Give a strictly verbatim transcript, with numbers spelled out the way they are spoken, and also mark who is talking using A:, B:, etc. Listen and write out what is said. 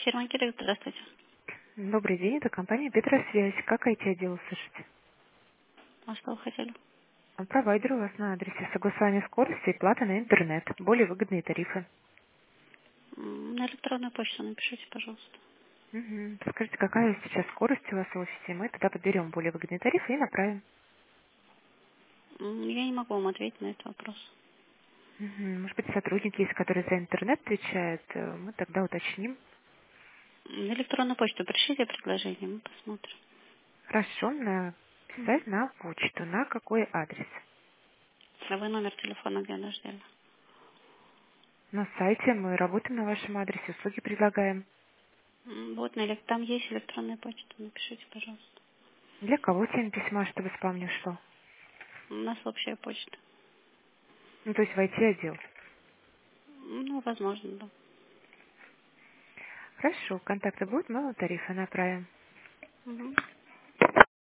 A: Фирма Кирилл, здравствуйте.
B: Добрый день, это компания Петросвязь. Как I T-отдел услышите?
A: А что вы хотели?
B: А Провайдер у вас на адресе согласования скорости и плата на интернет. Более выгодные тарифы.
A: М, На электронную почту напишите, пожалуйста.
B: Мгм. Скажите, какая сейчас скорость у вас в офисе? Мы тогда подберем более выгодные тарифы и направим.
A: М, Я не могу вам ответить на этот вопрос.
B: Мгм. Может быть, сотрудники есть, которые за интернет отвечают. Э, Мы тогда уточним.
A: М, На электронную почту пришлите предложение, мы посмотрим.
B: Хорошо,
A: Мгм.
B: написать на почту. На какой адрес?
A: А вы номер телефона где наждали?
B: На сайте мы работаем на вашем адресе, услуги предлагаем.
A: М, Вот, на элек- там есть электронная почта, напишите, пожалуйста.
B: Для кого тема письма, чтобы спам не шло?
A: У нас общая почта.
B: Ну, то есть в I T-отдел.
A: М, Ну, возможно, да.
B: Хорошо, контакты будут, мы вам тарифы направим.
A: Мгм.